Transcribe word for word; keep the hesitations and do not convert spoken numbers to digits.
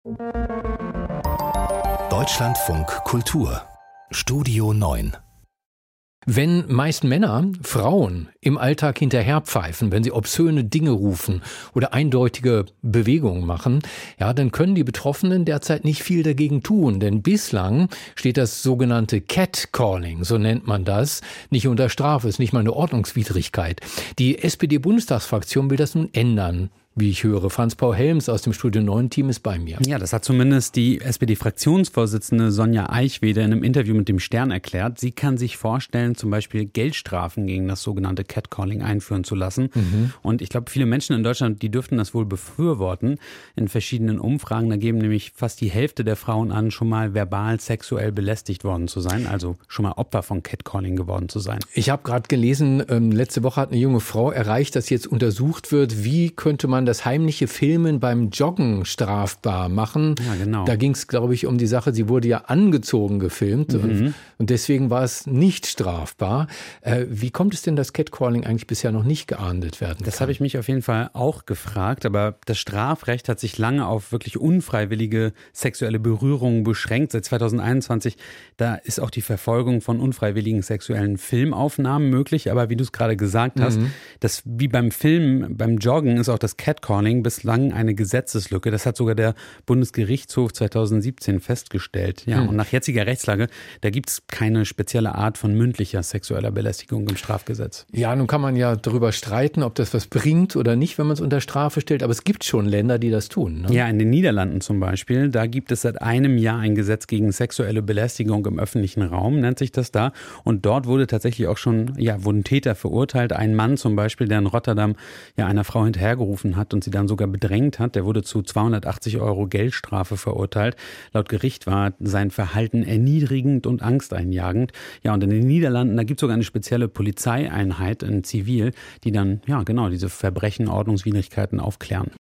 Deutschlandfunk Kultur Studio neun. Wenn meist Männer Frauen im Alltag hinterherpfeifen, wenn sie obszöne Dinge rufen oder eindeutige Bewegungen machen, ja, dann können die Betroffenen derzeit nicht viel dagegen tun, denn bislang steht das sogenannte Catcalling, so nennt man das, nicht unter Strafe, ist nicht mal eine Ordnungswidrigkeit. Die S P D-Bundestagsfraktion will das nun ändern. Wie ich höre, Franz-Paul Helms aus dem Studio neun Team ist bei mir. Ja, das hat zumindest die S P D-Fraktionsvorsitzende Sonja Eichweder in einem Interview mit dem Stern erklärt. Sie kann sich vorstellen, zum Beispiel Geldstrafen gegen das sogenannte Catcalling einführen zu lassen. Mhm. Und ich glaube, viele Menschen in Deutschland, die dürften das wohl befürworten. In verschiedenen Umfragen, da geben nämlich fast die Hälfte der Frauen an, schon mal verbal sexuell belästigt worden zu sein, also schon mal Opfer von Catcalling geworden zu sein. Ich habe gerade gelesen, ähm, letzte Woche hat eine junge Frau erreicht, dass jetzt untersucht wird, wie könnte man das heimliche Filmen beim Joggen strafbar machen. Ja, genau. Da ging es, glaube ich, um die Sache, sie wurde ja angezogen gefilmt mhm. und, und deswegen war es nicht strafbar. Äh, wie kommt es denn, dass Catcalling eigentlich bisher noch nicht geahndet werden kann? Das habe ich mich auf jeden Fall auch gefragt, aber das Strafrecht hat sich lange auf wirklich unfreiwillige sexuelle Berührungen beschränkt. Seit zweitausendeinundzwanzig, da ist auch die Verfolgung von unfreiwilligen sexuellen Filmaufnahmen möglich, aber wie du es gerade gesagt hast, mhm. das wie beim Film, beim Joggen ist auch das Catcalling bislang eine Gesetzeslücke. Das hat sogar der Bundesgerichtshof zweitausendsiebzehn festgestellt. Ja, hm. Und nach jetziger Rechtslage, da gibt es keine spezielle Art von mündlicher sexueller Belästigung im Strafgesetz. Ja, nun kann man ja darüber streiten, ob das was bringt oder nicht, wenn man es unter Strafe stellt. Aber es gibt schon Länder, die das tun. Ne? Ja, in den Niederlanden zum Beispiel, da gibt es seit einem Jahr ein Gesetz gegen sexuelle Belästigung im öffentlichen Raum, nennt sich das da. Und dort wurde tatsächlich auch schon, ja, wurden Täter verurteilt. Ein Mann zum Beispiel, der in Rotterdam ja einer Frau hinterhergerufen hat und sie dann sogar bedrängt hat. Der wurde zu zweihundertachtzig Euro Geldstrafe verurteilt. Laut Gericht war sein Verhalten erniedrigend und angsteinjagend. Ja, und in den Niederlanden, da gibt es sogar eine spezielle Polizeieinheit in Zivil, die dann, ja genau, diese Verbrechen, Ordnungswidrigkeiten aufklären.